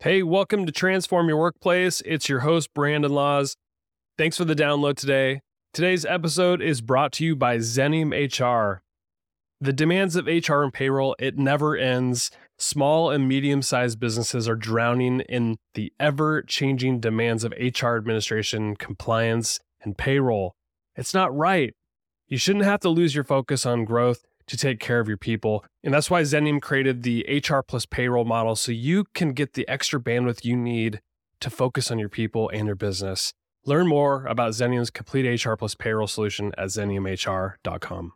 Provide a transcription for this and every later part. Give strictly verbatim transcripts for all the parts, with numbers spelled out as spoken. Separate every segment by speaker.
Speaker 1: Hey, welcome to Transform Your Workplace. It's your host, Brandon Laws. Thanks for the download today. Today's episode is brought to you by Xenium H R. The demands of H R and payroll, it never ends. Small and medium-sized businesses are drowning in the ever-changing demands of H R administration, compliance, and payroll. It's not right. You shouldn't have to lose your focus on growth to take care of your people. And that's why Xenium created the H R plus payroll model so you can get the extra bandwidth you need to focus on your people and your business. Learn more about Xenium's complete H R plus payroll solution at xenium h r dot com.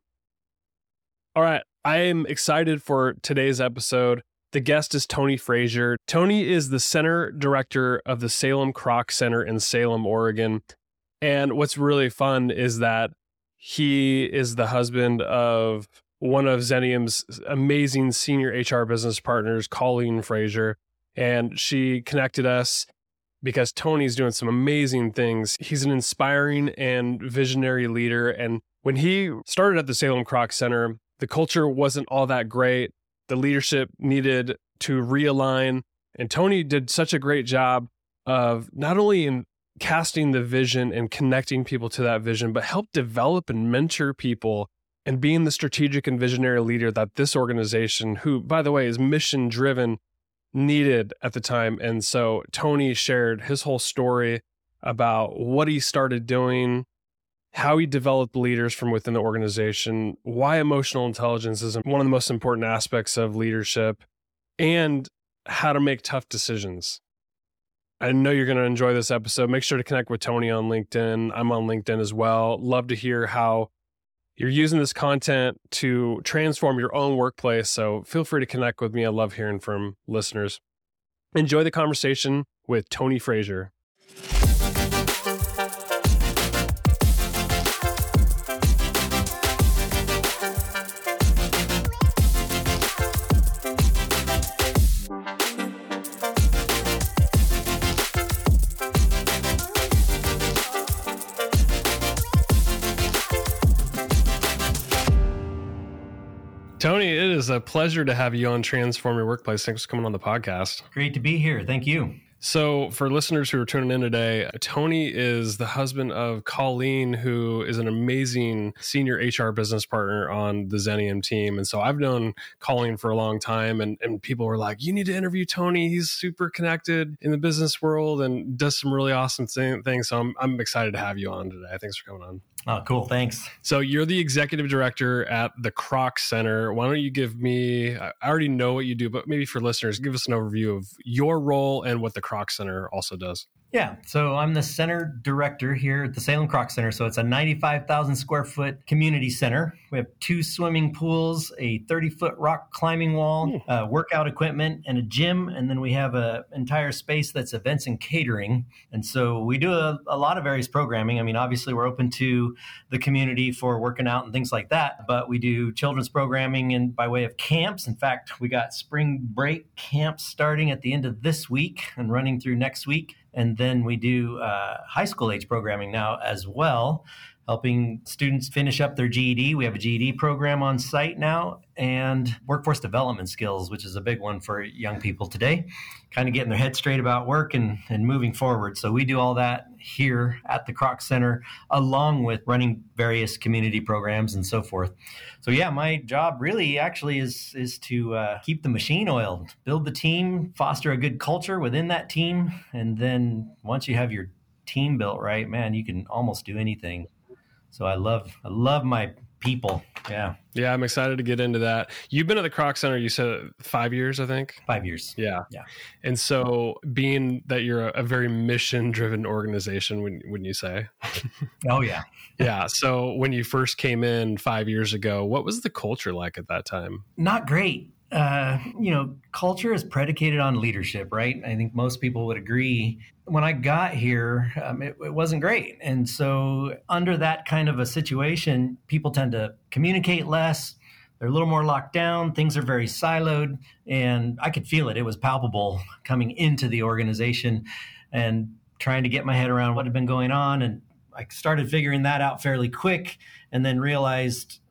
Speaker 1: All right, I am excited for today's episode. The guest is Tony Frazier. Tony is the center director of the Salem Kroc Center in Salem, Oregon. And what's really fun is that he is the husband of one of Xenium's amazing senior H R business partners, Colleen Frazier, and she connected us because Tony's doing some amazing things. He's an inspiring and visionary leader. And when he started at the Salem Kroc Center, the culture wasn't all that great. The leadership needed to realign. And Tony did such a great job of not only in casting the vision and connecting people to that vision, but help develop and mentor people and being the strategic and visionary leader that this organization, who, by the way, is mission-driven, needed at the time. And so Tony shared his whole story about what he started doing, how he developed leaders from within the organization, why emotional intelligence is one of the most important aspects of leadership, and how to make tough decisions. I know you're going to enjoy this episode. Make sure to connect with Tony on LinkedIn. I'm on LinkedIn as well. Love to hear how you're using this content to transform your own workplace. So feel free to connect with me. I love hearing from listeners. Enjoy the conversation with Tony Frazier. Tony, it is a pleasure to have you on Transform Your Workplace. Thanks for coming on the podcast.
Speaker 2: Great to be here. Thank you.
Speaker 1: So for listeners who are tuning in today, Tony is the husband of Colleen, who is an amazing senior H R business partner on the Xenium team. And so I've known Colleen for a long time, and, and people were like, you need to interview Tony. He's super connected in the business world and does some really awesome things. So I'm, I'm excited to have you on today. Thanks for coming on.
Speaker 2: Oh, cool. Thanks.
Speaker 1: So you're the executive director at the Kroc Center. Why don't you give me, I already know what you do, but maybe for listeners, give us an overview of your role and what the Kroc Center also does.
Speaker 2: Yeah. So I'm the center director here at the Salem Kroc Center. So it's a ninety-five thousand square foot community center. We have two swimming pools, a thirty foot rock climbing wall, uh, workout equipment, and a gym. And then we have an entire space that's events and catering. And so we do a, a lot of various programming. I mean, obviously we're open to the community for working out and things like that, but we do children's programming and by way of camps. In fact, we got spring break camps starting at the end of this week and running through next week. And then we do uh, high school age programming now as well, helping students finish up their G E D. We have a G E D program on site now, and workforce development skills, which is a big one for young people today, kind of getting their head straight about work and, and moving forward. So we do all that here at the Kroc Center, along with running various community programs and so forth. So yeah, my job really actually is, is to uh, keep the machine oiled, build the team, foster a good culture within that team. And then once you have your team built right, man, you can almost do anything. So I love, I love my people. Yeah.
Speaker 1: Yeah. I'm excited to get into that. You've been at the Kroc Center, you said five years, I think.
Speaker 2: Five years.
Speaker 1: Yeah.
Speaker 2: Yeah.
Speaker 1: And so being that you're a, a very mission driven organization, wouldn't, wouldn't you say?
Speaker 2: Oh yeah.
Speaker 1: Yeah. So when you first came in five years ago, what was the culture like at that time?
Speaker 2: Not great. Uh, you know, culture is predicated on leadership, right? I think most people would agree. When I got here, um, it, it wasn't great. And so under that kind of a situation, people tend to communicate less. They're a little more locked down. Things are very siloed. And I could feel it. It was palpable coming into the organization and trying to get my head around what had been going on. And I started figuring that out fairly quick and then realized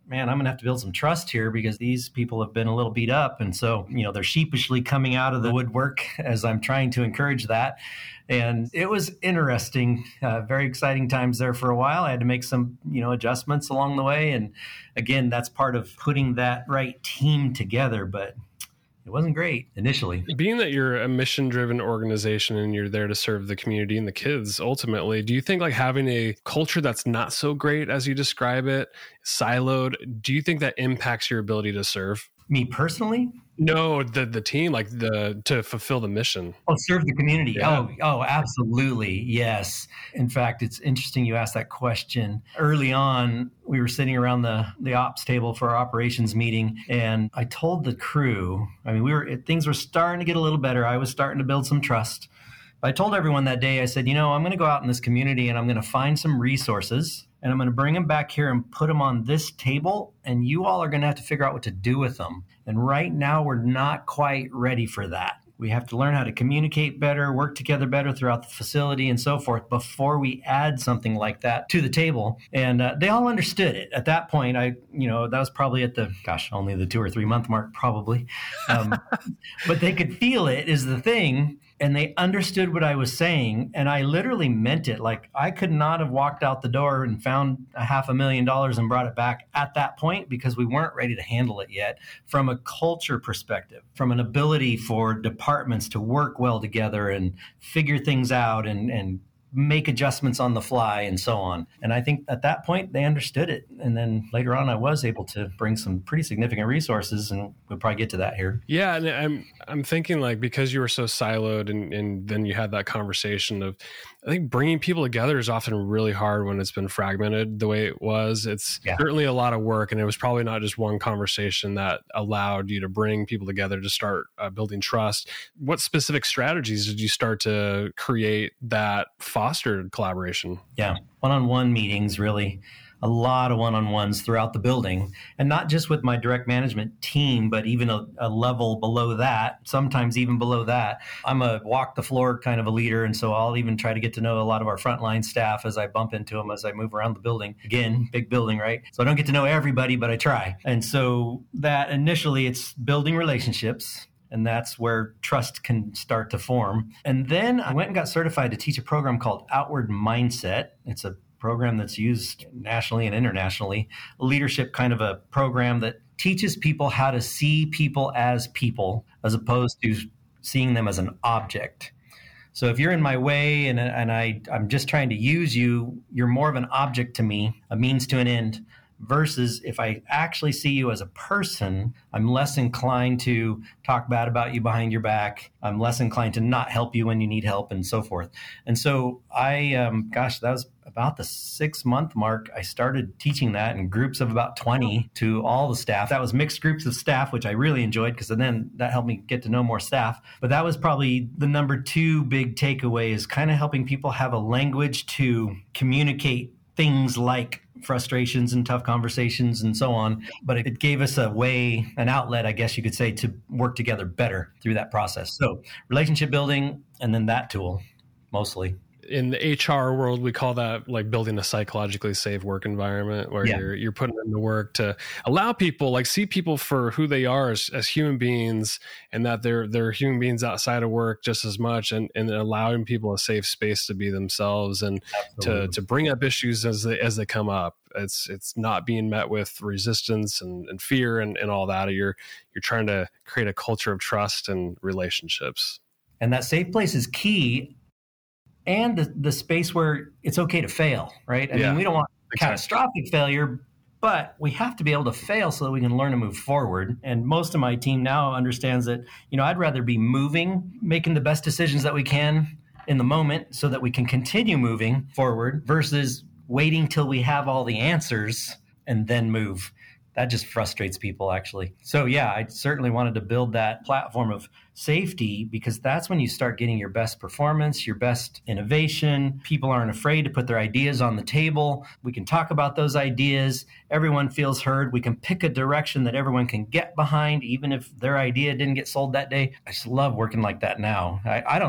Speaker 2: man, I'm going to have to build some trust here because these people have been a little beat up. And so, you know, they're sheepishly coming out of the woodwork as I'm trying to encourage that. And it was interesting, uh, very exciting times there for a while. I had to make some, you know, adjustments along the way. And again, that's part of putting that right team together. But it wasn't great initially.
Speaker 1: Being that you're a mission-driven organization and you're there to serve the community and the kids, ultimately, do you think like having a culture that's not so great as you describe it, siloed, do you think that impacts your ability to serve?
Speaker 2: Me personally?
Speaker 1: No, the the team, like the to fulfill the mission.
Speaker 2: Oh, serve the community.
Speaker 1: Yeah.
Speaker 2: Oh, oh, absolutely. Yes. In fact, it's interesting you asked that question. Early on, we were sitting around the, the ops table for our operations meeting, and I told the crew, I mean, we were things were starting to get a little better. I was starting to build some trust. But I told everyone that day, I said, you know, I'm going to go out in this community and I'm going to find some resources and I'm going to bring them back here and put them on this table. And you all are going to have to figure out what to do with them. And right now, we're not quite ready for that. We have to learn how to communicate better, work together better throughout the facility and so forth before we add something like that to the table. And uh, they all understood it. At that point, I, you know, that was probably at the, gosh, only the two or three month mark, probably. Um, but they could feel it is the thing. And they understood what I was saying. And I literally meant it. Like I could not have walked out the door and found a half a million dollars and brought it back at that point because we weren't ready to handle it yet from a culture perspective, from an ability for departments to work well together and figure things out and, and make adjustments on the fly and so on. And I think at that point they understood it. And then later on, I was able to bring some pretty significant resources, and we'll probably get to that here.
Speaker 1: Yeah. And I'm, I'm thinking like, because you were so siloed and, and then you had that conversation of, I think bringing people together is often really hard when it's been fragmented the way it was. It's yeah. certainly a lot of work, and it was probably not just one conversation that allowed you to bring people together to start uh, building trust. What specific strategies did you start to create that fostered collaboration?
Speaker 2: Yeah, one-on-one meetings, really. A lot of one-on-ones throughout the building, and not just with my direct management team, but even a, a level below that, sometimes even below that. I'm a walk the floor kind of a leader, and so I'll even try to get to know a lot of our frontline staff as I bump into them as I move around the building. Again, big building, right? So I don't get to know everybody, but I try. And so that initially it's building relationships. And that's where trust can start to form. And then I went and got certified to teach a program called Outward Mindset. It's a program that's used nationally and internationally, a leadership kind of a program that teaches people how to see people as people as opposed to seeing them as an object. So if you're in my way and, and I, I'm just trying to use you, you're more of an object to me, a means to an end. Versus if I actually see you as a person, I'm less inclined to talk bad about you behind your back. I'm less inclined to not help you when you need help and so forth. And so I, um, gosh, that was about the six month mark. I started teaching that in groups of about twenty to all the staff. That was mixed groups of staff, which I really enjoyed because then that helped me get to know more staff. But that was probably the number two big takeaway, is kind of helping people have a language to communicate things like frustrations and tough conversations and so on. But it gave us a way, an outlet, I guess you could say, to work together better through that process. So relationship building, and then that tool mostly.
Speaker 1: In the H R world, we call that like building a psychologically safe work environment where yeah. you're you're putting in the work to allow people, like see people for who they are as, as human beings, and that they're they're human beings outside of work just as much, and, and allowing people a safe space to be themselves and Absolutely. to to bring up issues as they as they come up. It's it's not being met with resistance and, and fear and, and all that. You're you're trying to create a culture of trust and relationships.
Speaker 2: And that safe place is key. And the, the space where it's okay to fail, right? I yeah, mean, we don't want exactly. catastrophic failure, but we have to be able to fail so that we can learn to move forward. And most of my team now understands that, you know, I'd rather be moving, making the best decisions that we can in the moment so that we can continue moving forward versus waiting till we have all the answers and then move. That just frustrates people, actually. So yeah, I certainly wanted to build that platform of safety because that's when you start getting your best performance, your best innovation. People aren't afraid to put their ideas on the table. We can talk about those ideas. Everyone feels heard. We can pick a direction that everyone can get behind, even if their idea didn't get sold that day. I just love working like that now. I, I don't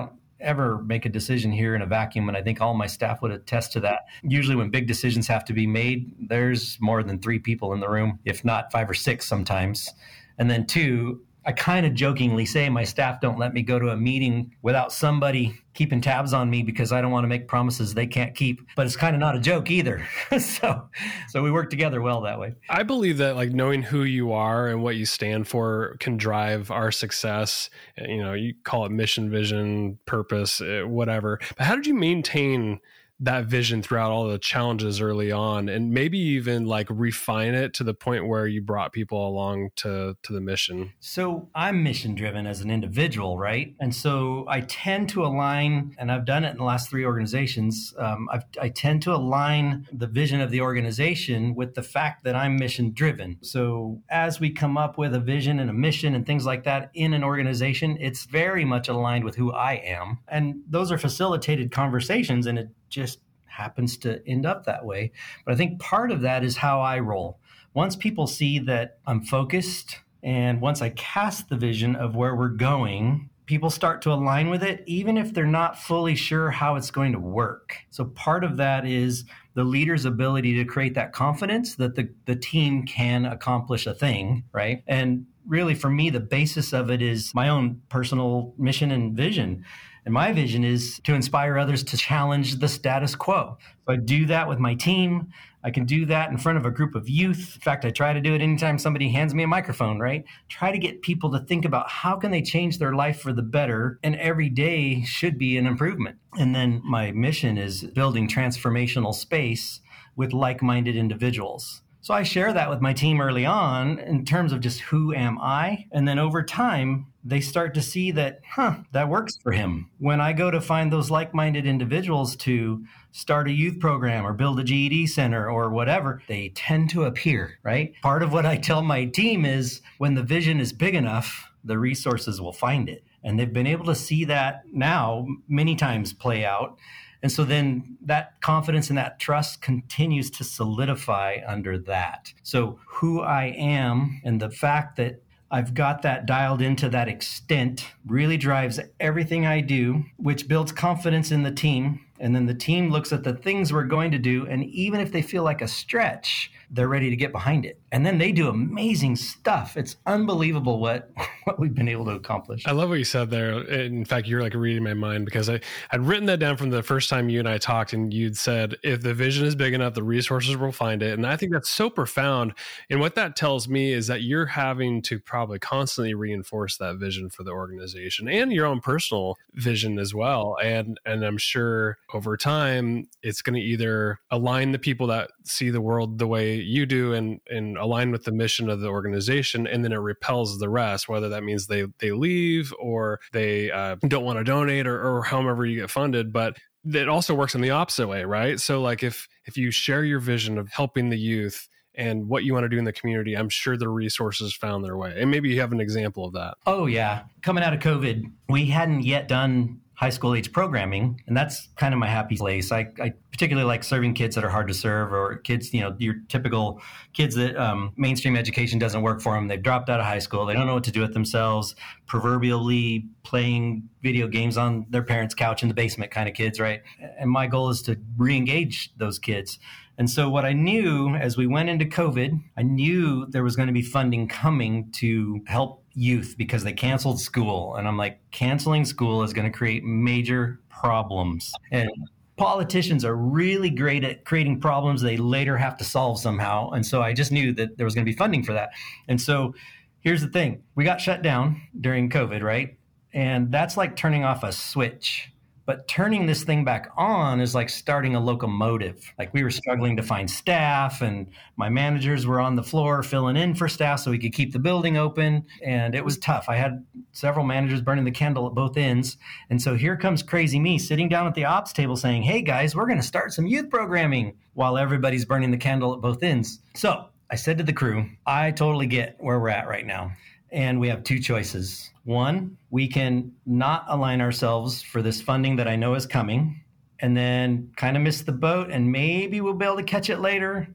Speaker 2: ever make a decision here in a vacuum. And I think all my staff would attest to that. Usually when big decisions have to be made, there's more than three people in the room, if not five or six sometimes. And then two, I kind of jokingly say my staff don't let me go to a meeting without somebody keeping tabs on me because I don't want to make promises they can't keep. But it's kind of not a joke either. so so we work together well that way.
Speaker 1: I believe that like knowing who you are and what you stand for can drive our success. You know, you call it mission, vision, purpose, whatever. But how did you maintain that vision throughout all the challenges early on, and maybe even like refine it to the point where you brought people along to, to the mission?
Speaker 2: So I'm mission driven as an individual, right? And so I tend to align, and I've done it in the last three organizations. Um, I've, I tend to align the vision of the organization with the fact that I'm mission driven. So as we come up with a vision and a mission and things like that in an organization, it's very much aligned with who I am. And those are facilitated conversations, and it just happens to end up that way. But I think part of that is how I roll. Once people see that I'm focused, and once I cast the vision of where we're going, people start to align with it, even if they're not fully sure how it's going to work. So part of that is the leader's ability to create that confidence that the, the team can accomplish a thing, right? And really, for me, the basis of it is my own personal mission and vision. And my vision is to inspire others to challenge the status quo. So I do that with my team. I can do that in front of a group of youth. In fact, I try to do it anytime somebody hands me a microphone, right? Try to get people to think about how can they change their life for the better, and every day should be an improvement. And then my mission is building transformational space with like-minded individuals. So I share that with my team early on in terms of just who am I? And then over time, they start to see that, huh, that works for him. When I go to find those like-minded individuals to start a youth program or build a G E D center or whatever, they tend to appear, right? Part of what I tell my team is when the vision is big enough, the resources will find it. And they've been able to see that now many times play out. And so then that confidence and that trust continues to solidify under that. So who I am and the fact that I've got that dialed into that extent really drives everything I do, which builds confidence in the team. And then the team looks at the things we're going to do. And even if they feel like a stretch, they're ready to get behind it. And then they do amazing stuff. It's unbelievable what, what we've been able to accomplish.
Speaker 1: I love what you said there. In fact, you're like reading my mind, because I, I'd written that down from the first time you and I talked, and you'd said, if the vision is big enough, the resources will find it. And I think that's so profound. And what that tells me is that you're having to probably constantly reinforce that vision for the organization and your own personal vision as well. And, and I'm sure over time, it's going to either align the people that see the world the way you do and, and align with the mission of the organization, and then it repels the rest, whether that means they they leave or they uh, don't want to donate, or, or however you get funded. But it also works in the opposite way, right? So like if if you share your vision of helping the youth and what you want to do in the community, I'm sure the resources found their way. And maybe you have an example of that.
Speaker 2: Oh, yeah. Coming out of COVID, we hadn't yet done high school age programming. And that's kind of my happy place. I, I particularly like serving kids that are hard to serve, or kids, you know, your typical kids that um, mainstream education doesn't work for them. They've dropped out of high school. They don't know what to do with themselves, proverbially playing video games on their parents' couch in the basement kind of kids, right? And my goal is to re-engage those kids. And so what I knew as we went into COVID, I knew there was going to be funding coming to help youth because they canceled school. And I'm like, canceling school is going to create major problems. And politicians are really great at creating problems they later have to solve somehow. And so I just knew that there was going to be funding for that. And so here's the thing. We got shut down during COVID, right? And that's like turning off a switch. But turning this thing back on is like starting a locomotive. Like we were struggling to find staff, and my managers were on the floor filling in for staff so we could keep the building open. And it was tough. I had several managers burning the candle at both ends. And so here comes crazy me sitting down at the ops table saying, hey guys, we're going to start some youth programming while everybody's burning the candle at both ends. So I said to the crew, I totally get where we're at right now. And we have two choices. One, we can not align ourselves for this funding that I know is coming, and then kind of miss the boat, and maybe we'll be able to catch it later.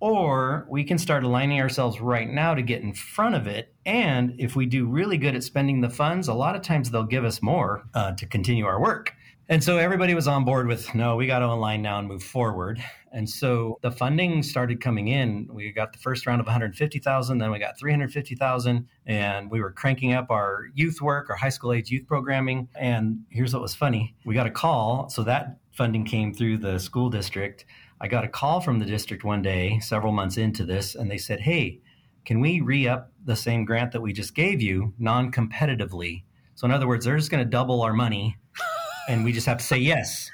Speaker 2: Or we can start aligning ourselves right now to get in front of it. And if we do really good at spending the funds, a lot of times they'll give us more uh, to continue our work. And so everybody was on board with, no, we got to align now and move forward. And so the funding started coming in. We got the first round of one hundred fifty thousand, then we got three hundred fifty thousand, and we were cranking up our youth work, our high school age youth programming. And here's what was funny. We got a call. So that funding came through the school district. I got a call from the district one day, several months into this, and they said, hey, can we re-up the same grant that we just gave you non-competitively? So in other words, they're just going to double our money and we just have to say yes.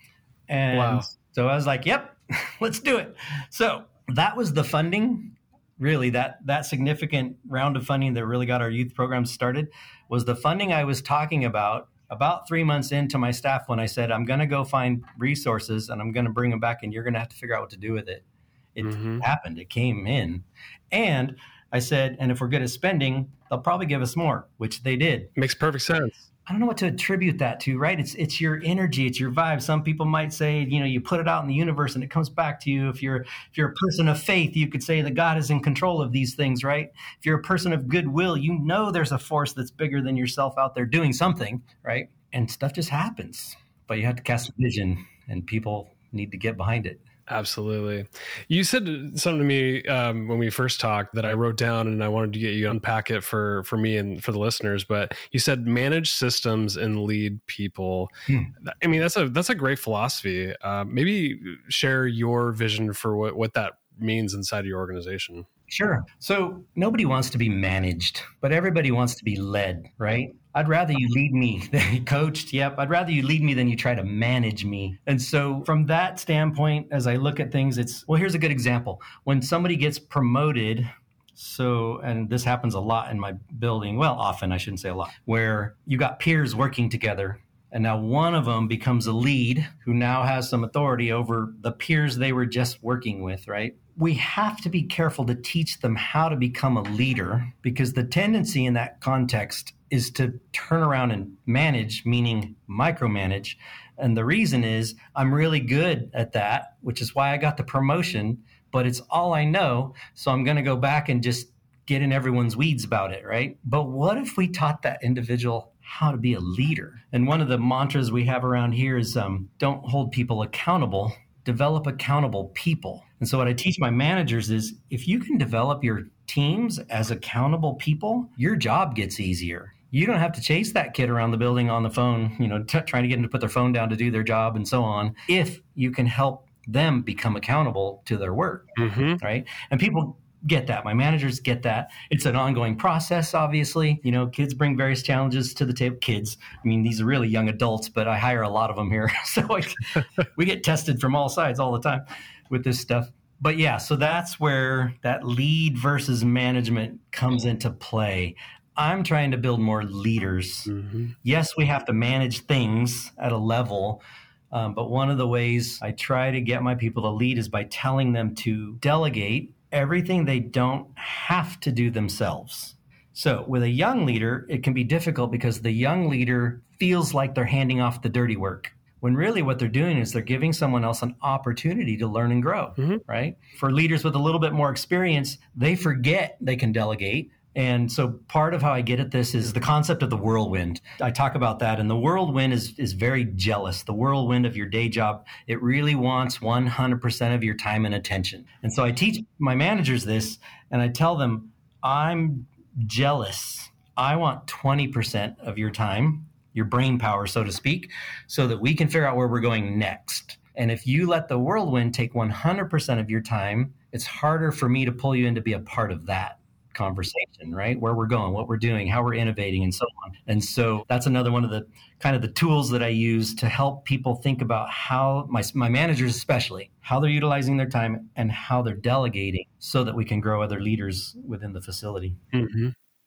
Speaker 2: And wow. So I was like, yep, let's do it. So that was the funding. Really, that that significant round of funding that really got our youth programs started was the funding I was talking about about three months into my staff when I said, I'm going to go find resources and I'm going to bring them back and you're going to have to figure out what to do with it. It mm-hmm. happened. It came in. And I said, and if we're good at spending, they'll probably give us more, which they did.
Speaker 1: Makes perfect sense.
Speaker 2: I don't know what to attribute that to, right? It's it's your energy, it's your vibe. Some people might say, you know, you put it out in the universe and it comes back to you. If you're if you're a person of faith, you could say that God is in control of these things, right? If you're a person of goodwill, you know there's a force that's bigger than yourself out there doing something, right? And stuff just happens. But you have to cast a vision and people need to get behind it.
Speaker 1: Absolutely. You said something to me um, when we first talked that I wrote down and I wanted to get you to unpack it for, for me and for the listeners, but you said manage systems and lead people. Hmm. I mean, that's a, that's a great philosophy. Uh, maybe share your vision for what, what that means inside of your organization.
Speaker 2: Sure. So nobody wants to be managed, but everybody wants to be led, right? I'd rather you lead me than you coached. Yep. I'd rather you lead me than you try to manage me. And so from that standpoint, as I look at things, it's, well, here's a good example. When somebody gets promoted, so, and this happens a lot in my building, well, often, I shouldn't say a lot, where you got peers working together. And now one of them becomes a lead who now has some authority over the peers they were just working with, right? We have to be careful to teach them how to become a leader, because the tendency in that context is to turn around and manage, meaning micromanage. And the reason is I'm really good at that, which is why I got the promotion, but it's all I know. So I'm going to go back and just get in everyone's weeds about it, right? But what if we taught that individual how to be a leader? And one of the mantras we have around here is um, don't hold people accountable, develop accountable people. And so what I teach my managers is if you can develop your teams as accountable people, your job gets easier. You don't have to chase that kid around the building on the phone, you know, t- trying to get them to put their phone down to do their job and so on, if you can help them become accountable to their work, mm-hmm. right? And people get that. My managers get that. It's an ongoing process, obviously. You know, kids bring various challenges to the table. Kids, I mean, these are really young adults, but I hire a lot of them here. So I, we get tested from all sides all the time with this stuff. But yeah, so that's where that lead versus management comes into play. I'm trying to build more leaders. Mm-hmm. Yes, we have to manage things at a level. Um, but one of the ways I try to get my people to lead is by telling them to delegate everything they don't have to do themselves. So with a young leader, it can be difficult because the young leader feels like they're handing off the dirty work, when really what they're doing is they're giving someone else an opportunity to learn and grow, mm-hmm. right? For leaders with a little bit more experience, they forget they can delegate. And so part of how I get at this is the concept of the whirlwind. I talk about that, and the whirlwind is is very jealous. The whirlwind of your day job, it really wants one hundred percent of your time and attention. And so I teach my managers this, and I tell them, I'm jealous. I want twenty percent of your time, your brain power, so to speak, so that we can figure out where we're going next. And if you let the whirlwind take one hundred percent of your time, it's harder for me to pull you in to be a part of that conversation, right? Where we're going, what we're doing, how we're innovating, and so on. And so that's another one of the kind of the tools that I use to help people think about how my my managers, especially, how they're utilizing their time and how they're delegating so that we can grow other leaders within the facility.
Speaker 1: Mm-hmm.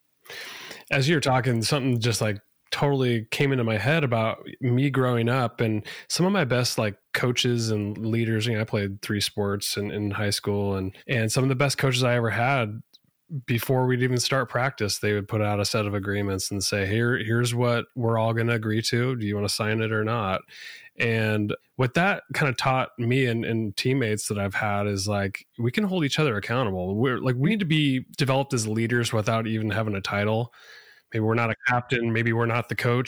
Speaker 1: As you're talking, something just like totally came into my head about me growing up, and some of my best like coaches and leaders. You know, I played three sports in, in high school, and and some of the best coaches I ever had, before we'd even start practice, they would put out a set of agreements and say, here, here's what we're all going to agree to. Do you want to sign it or not? And what that kind of taught me and, and teammates that I've had is like, we can hold each other accountable. We're like, we need to be developed as leaders without even having a title. Maybe we're not a captain. Maybe we're not the coach.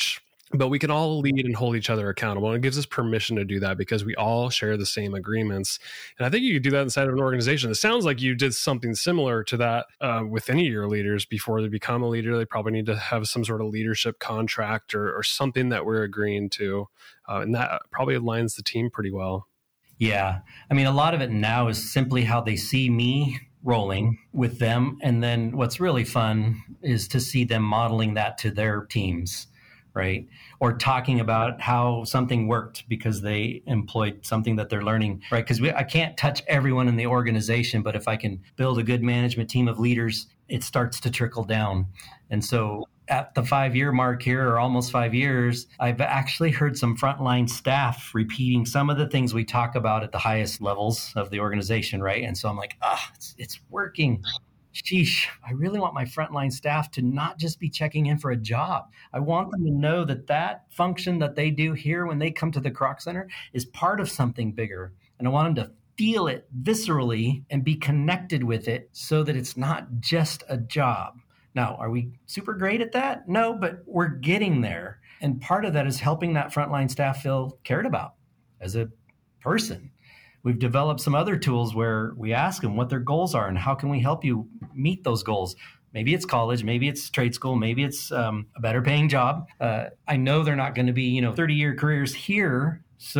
Speaker 1: but we can all lead and hold each other accountable. And it gives us permission to do that because we all share the same agreements. And I think you could do that inside of an organization. It sounds like you did something similar to that uh, with any of your leaders. Before they become a leader, they probably need to have some sort of leadership contract or, or something that we're agreeing to. Uh, and that probably aligns the team pretty well.
Speaker 2: Yeah. I mean, a lot of it now is simply how they see me rolling with them. And then what's really fun is to see them modeling that to their teams, right? Or talking about how something worked because they employed something that they're learning, right? Because I can't touch everyone in the organization, but if I can build a good management team of leaders, it starts to trickle down. And so at the five-year mark here, or almost five years, I've actually heard some frontline staff repeating some of the things we talk about at the highest levels of the organization, right? And so I'm like, ah, oh, it's, it's working. Sheesh, I really want my frontline staff to not just be checking in for a job. I want them to know that that function that they do here when they come to the Kroc Center is part of something bigger. And I want them to feel it viscerally and be connected with it so that it's not just a job. Now, are we super great at that? No, but we're getting there. And part of that is helping that frontline staff feel cared about as a person. We've developed some other tools where we ask them what their goals are and how can we help you meet those goals. Maybe it's college, maybe it's trade school, maybe it's um, a better paying job. Uh, I know they're not going to be, you know, thirty-year careers here.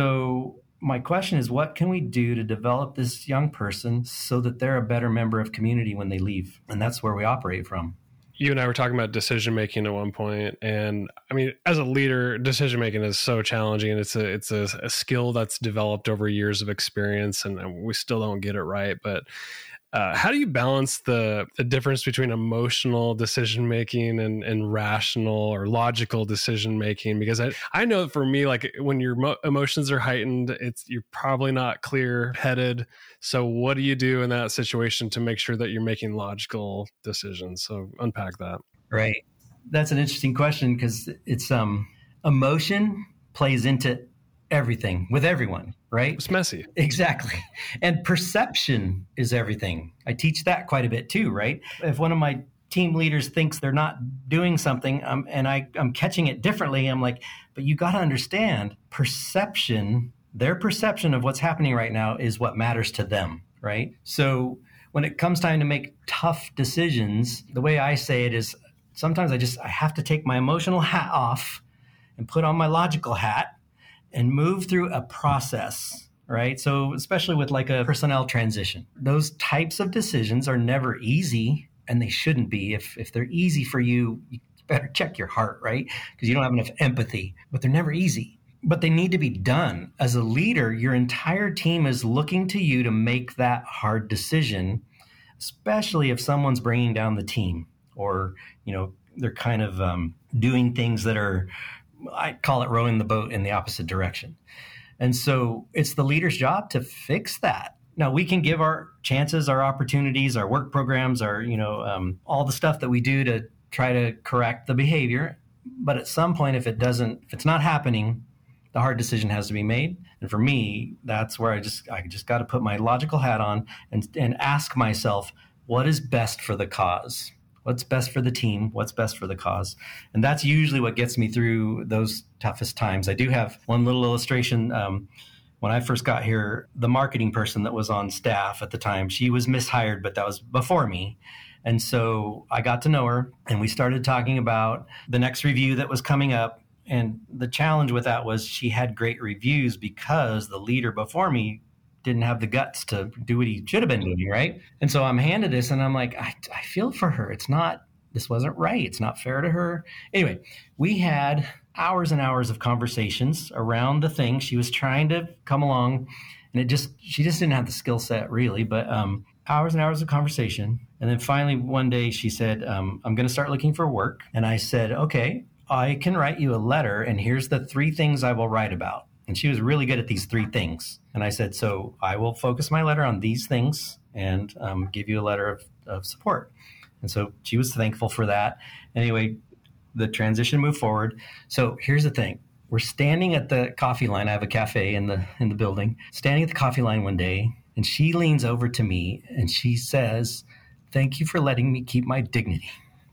Speaker 2: So my question is, what can we do to develop this young person so that they're a better member of community when they leave? And that's where we operate from.
Speaker 1: You and I were talking about decision making at one point, and I mean, as a leader, decision making is so challenging. It's a it's a, a skill that's developed over years of experience, and we still don't get it right. But uh, how do you balance the the difference between emotional decision making and and rational or logical decision making? Because I I know for me, like when your mo- emotions are heightened, it's you're probably not clear headed. So what do you do in that situation to make sure that you're making logical decisions? So unpack that.
Speaker 2: Right. That's an interesting question because it's um emotion plays into everything with everyone, right?
Speaker 1: It's messy.
Speaker 2: Exactly. And perception is everything. I teach that quite a bit too, right? If one of my team leaders thinks they're not doing something um, and I, I'm catching it differently, I'm like, but you got to understand perception. Their perception of what's happening right now is what matters to them, right? So when it comes time to make tough decisions, the way I say it is sometimes I just, I have to take my emotional hat off and put on my logical hat and move through a process, right? So especially with like a personnel transition, those types of decisions are never easy and they shouldn't be. If, if they're easy for you, you better check your heart, right? Because you don't have enough empathy, but they're never easy. But they need to be done. As a leader, your entire team is looking to you to make that hard decision, especially if someone's bringing down the team or, you know, they're kind of um, doing things that are, I call it rowing the boat in the opposite direction. And so it's the leader's job to fix that. Now, we can give our chances, our opportunities, our work programs, our, you know, um, all the stuff that we do to try to correct the behavior. But at some point, if it doesn't, if it's not happening, the hard decision has to be made. And for me, that's where I just I just got to put my logical hat on and, and ask myself, what is best for the cause? What's best for the team? What's best for the cause? And that's usually what gets me through those toughest times. I do have one little illustration. Um, when I first got here, the marketing person that was on staff at the time, she was mishired, but that was before me. And so I got to know her and we started talking about the next review that was coming up. And the challenge with that was she had great reviews because the leader before me didn't have the guts to do what he should have been doing, right? And so I'm handed this and I'm like, I, I feel for her. It's not, this wasn't right. It's not fair to her. Anyway, we had hours and hours of conversations around the thing. She was trying to come along and it just, she just didn't have the skill set really, but um, hours and hours of conversation. And then finally one day she said, um, I'm going to start looking for work. And I said, okay, I can write you a letter and here's the three things I will write about. And she was really good at these three things. And I said, so I will focus my letter on these things and um, give you a letter of, of support. And so she was thankful for that. Anyway, the transition moved forward. So here's the thing. We're standing at the coffee line. I have a cafe in the in the building. Standing at the coffee line one day, and she leans over to me and she says, thank you for letting me keep my dignity.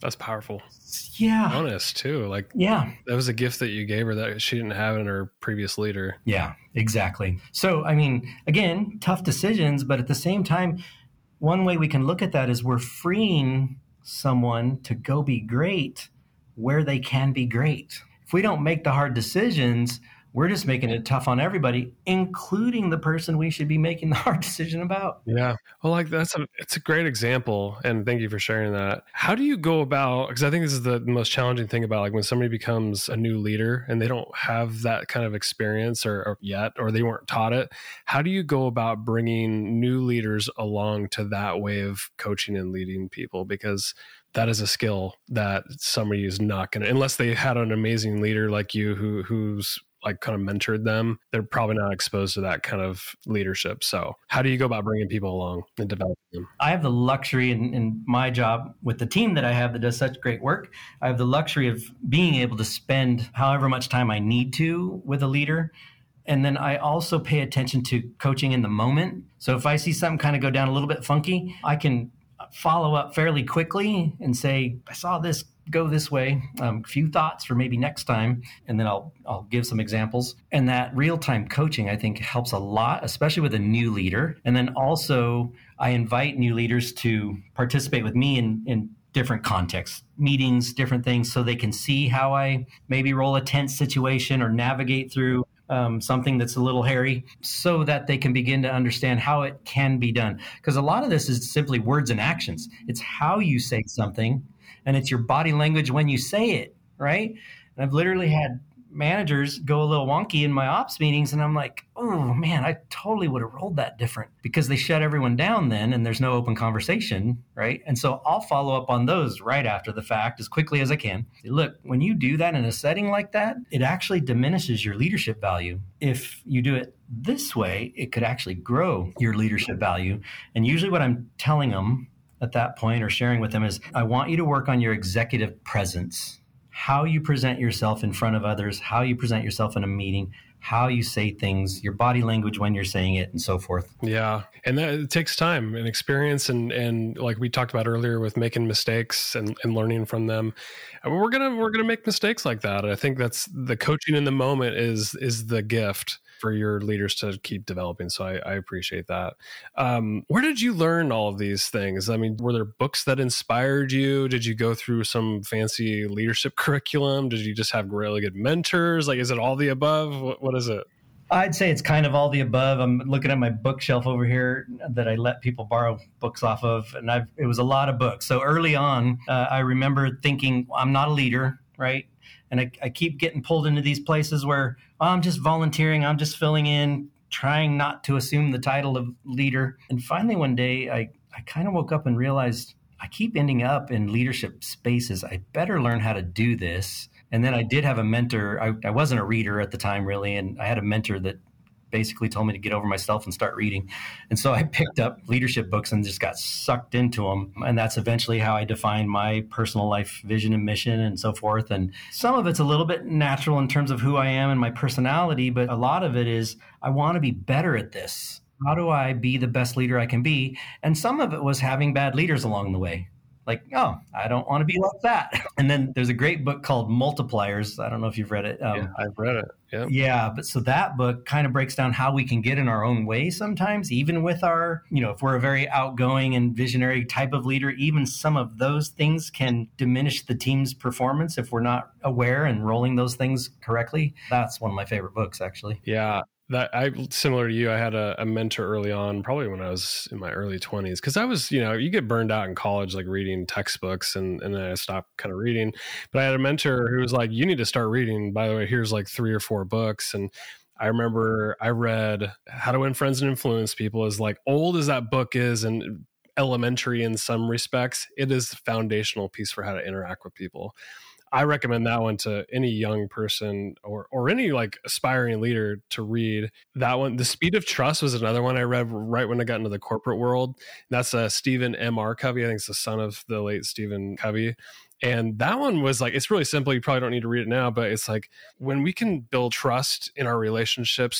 Speaker 1: That's powerful.
Speaker 2: Yeah.
Speaker 1: Honest too. Like,
Speaker 2: yeah.
Speaker 1: That was a gift that you gave her that she didn't have in her previous leader.
Speaker 2: Yeah, exactly. So, I mean, again, tough decisions, but at the same time, one way we can look at that is we're freeing someone to go be great where they can be great. If we don't make the hard decisions, we're just making it tough on everybody, including the person we should be making the hard decision about.
Speaker 1: Yeah. Well, like that's a, it's a great example. And thank you for sharing that. How do you go about, because I think this is the most challenging thing about like when somebody becomes a new leader and they don't have that kind of experience or, or yet, or they weren't taught it. How do you go about bringing new leaders along to that way of coaching and leading people? Because that is a skill that somebody is not going to, unless they had an amazing leader like you who who's like kind of mentored them, they're probably not exposed to that kind of leadership. So how do you go about bringing people along and developing them?
Speaker 2: I have the luxury in, in my job with the team that I have that does such great work. I have the luxury of being able to spend however much time I need to with a leader. And then I also pay attention to coaching in the moment. So if I see something kind of go down a little bit funky, I can follow up fairly quickly and say, I saw this go this way. Um, a few thoughts for maybe next time. And then I'll I'll give some examples. And that real-time coaching, I think, helps a lot, especially with a new leader. And then also I invite new leaders to participate with me in, in different contexts, meetings, different things, so they can see how I maybe roll a tense situation or navigate through Um, something that's a little hairy, so that they can begin to understand how it can be done. Because a lot of this is simply words and actions. It's how you say something, and it's your body language when you say it, right? And I've literally had managers go a little wonky in my ops meetings, and I'm like, oh man, I totally would have rolled that different, because they shut everyone down then and there's no open conversation, right? And so I'll follow up on those right after the fact as quickly as I can. Look, when you do that in a setting like that, it actually diminishes your leadership value. If you do it this way, it could actually grow your leadership value. And usually what I'm telling them at that point or sharing with them is, I want you to work on your executive presence. How you present yourself in front of others, how you present yourself in a meeting, how you say things, your body language when you're saying it, and so forth.
Speaker 1: Yeah. And that it takes time and experience. And, and like we talked about earlier with making mistakes and, and learning from them. And we're going to, we're going to make mistakes like that. I think that's the coaching in the moment is, is the gift for your leaders to keep developing. So I, I appreciate that. Um, where did you learn all of these things? I mean, were there books that inspired you? Did you go through some fancy leadership curriculum? Did you just have really good mentors? Like, is it all the above? What, what is it?
Speaker 2: I'd say it's kind of all the above. I'm looking at my bookshelf over here that I let people borrow books off of, and I've, it was a lot of books. So early on, uh, I remember thinking, I'm not a leader, right? And I, I keep getting pulled into these places where oh, I'm just volunteering, I'm just filling in, trying not to assume the title of leader. And finally, one day, I, I kind of woke up and realized I keep ending up in leadership spaces. I better learn how to do this. And then I did have a mentor. I, I wasn't a reader at the time, really. And I had a mentor that basically told me to get over myself and start reading. And so I picked up leadership books and just got sucked into them. And that's eventually how I defined my personal life vision and mission and so forth. And some of it's a little bit natural in terms of who I am and my personality, but a lot of it is I want to be better at this. How do I be the best leader I can be? And some of it was having bad leaders along the way. Like, oh, I don't want to be like that. And then there's a great book called Multipliers. I don't know if you've read it. Um,
Speaker 1: yeah, I've read it. Yeah.
Speaker 2: Yeah. But so that book kind of breaks down how we can get in our own way sometimes, even with our, you know, if we're a very outgoing and visionary type of leader, even some of those things can diminish the team's performance if we're not aware and rolling those things correctly. That's one of my favorite books, actually.
Speaker 1: Yeah. That I similar to you, I had a, a mentor early on, probably when I was in my early twenties, because I was, you know, you get burned out in college, like reading textbooks, and and then I stopped kind of reading. But I had a mentor who was like, "You need to start reading. By the way, here's like three or four books." And I remember I read How to Win Friends and Influence People. As like old as that book is, and elementary in some respects, it is the foundational piece for how to interact with people. I recommend that one to any young person or or any like aspiring leader to read. That one, The Speed of Trust, was another one I read right when I got into the corporate world. That's uh, Stephen M R. Covey. I think it's the son of the late Stephen Covey. And that one was like, it's really simple. You probably don't need to read it now, but it's like when we can build trust in our relationships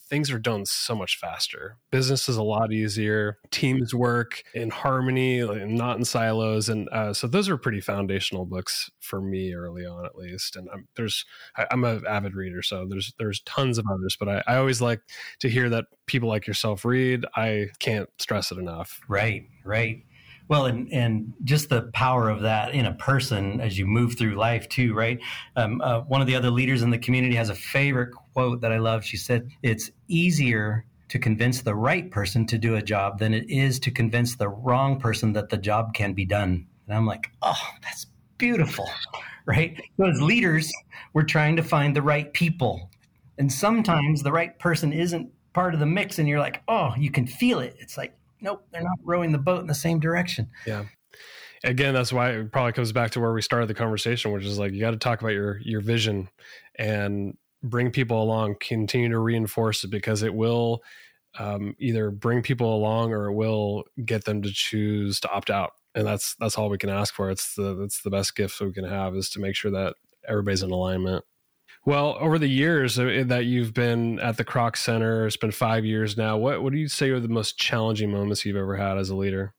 Speaker 1: things are done so much faster. Business is a lot easier. Teams work in harmony, like, not in silos. And uh, so those are pretty foundational books for me early on, at least. And I'm, there's, I, I'm an avid reader, so there's there's tons of others. But I, I always like to hear that people like yourself read. I can't stress it enough.
Speaker 2: Right, right. Well, and, and just the power of that in a person as you move through life too, right? Um, uh, one of the other leaders in the community has a favorite quote that I love. She said, "It's easier to convince the right person to do a job than it is to convince the wrong person that the job can be done." And I'm like, oh, that's beautiful, right? So as leaders, we're trying to find the right people. And sometimes the right person isn't part of the mix and you're like, oh, you can feel it. It's like, nope, they're not rowing the boat in the same direction.
Speaker 1: Yeah. Again, that's why it probably comes back to where we started the conversation, which is like, you got to talk about your, your vision and bring people along, continue to reinforce it, because it will um, either bring people along or it will get them to choose to opt out. And that's, that's all we can ask for. It's the, that's the best gift we can have, is to make sure that everybody's in alignment. Well, over the years that you've been at the Kroc Center, it's been five years now. What what do you say are the most challenging moments you've ever had as a leader?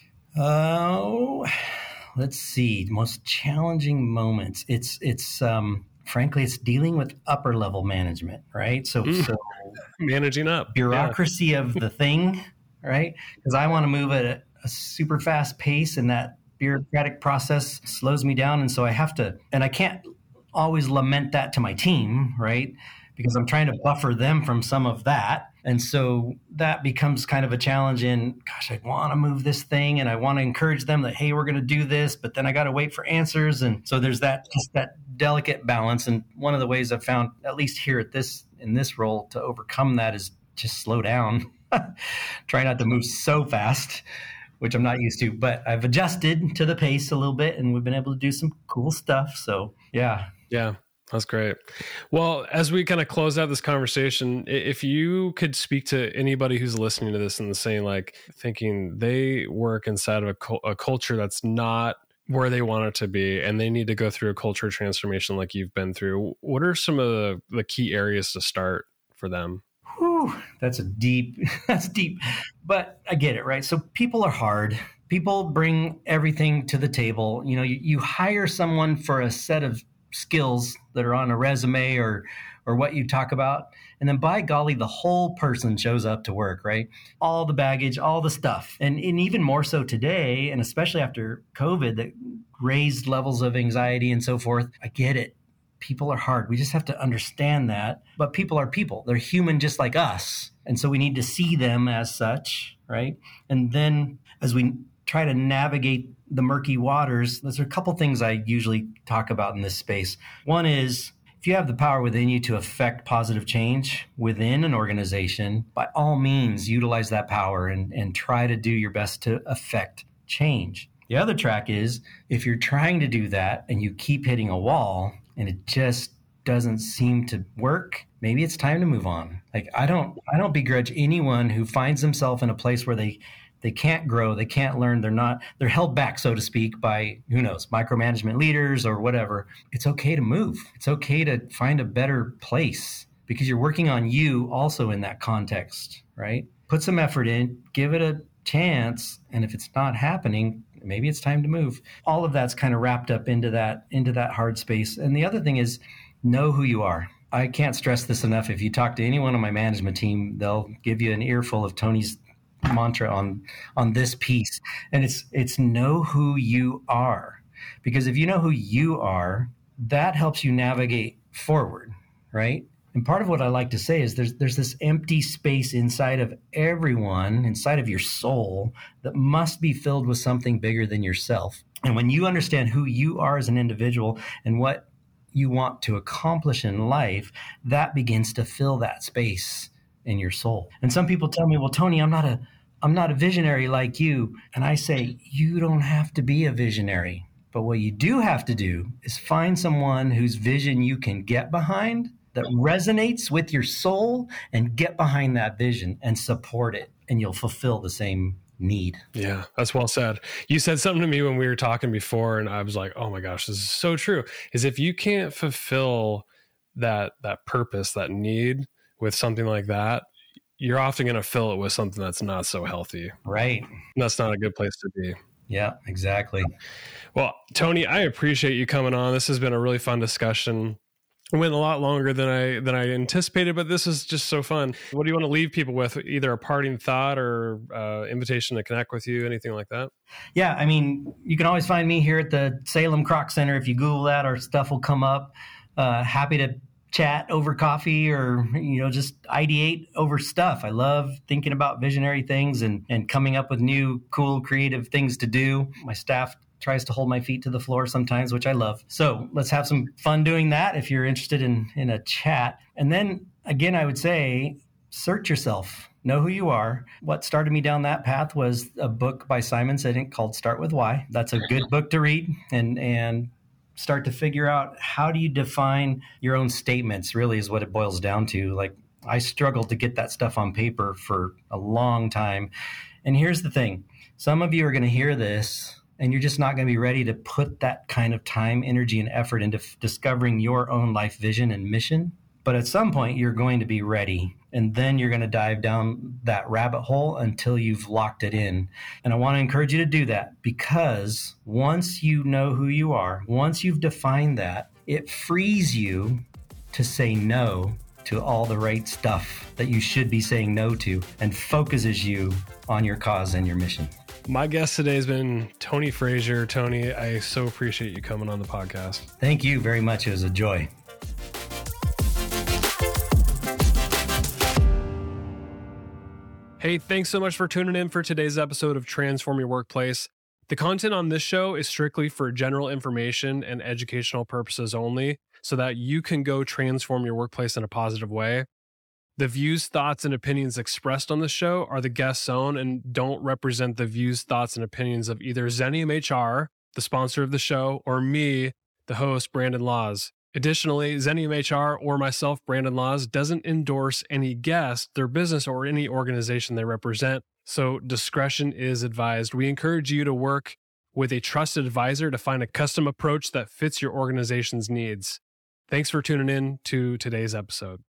Speaker 2: Oh, let's see. Most challenging moments. It's it's um, frankly, it's dealing with upper level management, right? So, mm. so
Speaker 1: managing up
Speaker 2: bureaucracy yeah. of the thing, right? Because I want to move at a, a super fast pace, and that bureaucratic process slows me down, and so I have to, and I can't always lament that to my team, right? Because I'm trying to buffer them from some of that. And so that becomes kind of a challenge in, gosh, I want to move this thing and I want to encourage them that, hey, we're going to do this, but then I got to wait for answers. And so there's that, just that delicate balance. And one of the ways I've found, at least here at this, in this role, to overcome that is just slow down, try not to move so fast, which I'm not used to, but I've adjusted to the pace a little bit and we've been able to do some cool stuff. So yeah.
Speaker 1: Yeah, that's great. Well, as we kind of close out this conversation, if you could speak to anybody who's listening to this and saying, like, thinking they work inside of a, a culture that's not where they want it to be, and they need to go through a culture transformation like you've been through, what are some of the, the key areas to start for them?
Speaker 2: Whew, that's a deep, that's deep, but I get it, right? So people are hard. People bring everything to the table. You know, you, you hire someone for a set of skills that are on a resume or or what you talk about, and then by golly, the whole person shows up to work, right? All the baggage, all the stuff. And, and even more so today, and especially after COVID, that raised levels of anxiety and so forth. I get it. People are hard. We just have to understand that. But people are people. They're human just like us. And so we need to see them as such, right? And then as we try to navigate the murky waters, there's a couple things I usually talk about in this space. One is, if you have the power within you to affect positive change within an organization, by all means, utilize that power and, and try to do your best to affect change. The other track is, if you're trying to do that and you keep hitting a wall and it just doesn't seem to work, maybe it's time to move on. Like, I don't, I don't begrudge anyone who finds themselves in a place where they They can't grow, they can't learn, they're not, they're held back, so to speak, by, who knows, micromanagement leaders or whatever. It's okay to move. It's okay to find a better place, because you're working on you also in that context, right? Put some effort in, give it a chance, and if it's not happening, maybe it's time to move. All of that's kind of wrapped up into that, into that hard space. And the other thing is, know who you are. I can't stress this enough. If you talk to anyone on my management team, they'll give you an earful of Tony's mantra on on this piece, and it's it's know who you are, because if you know who you are, that helps you navigate forward, right? And part of what I like to say is there's there's this empty space inside of everyone, inside of your soul, that must be filled with something bigger than yourself. And when you understand who you are as an individual and what you want to accomplish in life, that begins to fill that space in your soul. And some people tell me, well, Tony, I'm not a I'm not a visionary like you. And I say, you don't have to be a visionary. But what you do have to do is find someone whose vision you can get behind, that resonates with your soul, and get behind that vision and support it. And you'll fulfill the same need.
Speaker 1: Yeah, that's well said. You said something to me when we were talking before, and I was like, oh my gosh, this is so true. Is if you can't fulfill that that purpose, that need, with something like that, you're often going to fill it with something that's not so healthy.
Speaker 2: Right.
Speaker 1: That's not a good place to be.
Speaker 2: Yeah, exactly.
Speaker 1: Well, Tony, I appreciate you coming on. This has been a really fun discussion. It went a lot longer than I than I anticipated, but this is just so fun. What do you want to leave people with? Either a parting thought or uh, invitation to connect with you, anything like that?
Speaker 2: Yeah, I mean, you can always find me here at the Salem Croc Center. If you Google that, our stuff will come up. Uh, happy to chat over coffee or, you know, just ideate over stuff. I love thinking about visionary things and, and coming up with new, cool, creative things to do. My staff tries to hold my feet to the floor sometimes, which I love. So let's have some fun doing that if you're interested in, in a chat. And then again, I would say, search yourself, know who you are. What started me down that path was a book by Simon Sinek called Start With Why. That's a good book to read and, and start to figure out how do you define your own statements really is what it boils down to. Like I struggled to get that stuff on paper for a long time. And here's the thing. Some of you are going to hear this and you're just not going to be ready to put that kind of time, energy, and effort into f- discovering your own life vision and mission. But at some point, you're going to be ready. And then you're going to dive down that rabbit hole until you've locked it in. And I want to encourage you to do that because once you know who you are, once you've defined that, it frees you to say no to all the right stuff that you should be saying no to and focuses you on your cause and your mission.
Speaker 1: My guest today has been Tony Frazier. Tony, I so appreciate you coming on the podcast.
Speaker 2: Thank you very much. It was a joy.
Speaker 1: Hey, thanks so much for tuning in for today's episode of Transform Your Workplace. The content on this show is strictly for general information and educational purposes only, so that you can go transform your workplace in a positive way. The views, thoughts, and opinions expressed on the show are the guest's own and don't represent the views, thoughts, and opinions of either Xenium H R, the sponsor of the show, or me, the host, Brandon Laws. Additionally, Xenium H R or myself, Brandon Laws, doesn't endorse any guest, their business, or any organization they represent, so discretion is advised. We encourage you to work with a trusted advisor to find a custom approach that fits your organization's needs. Thanks for tuning in to today's episode.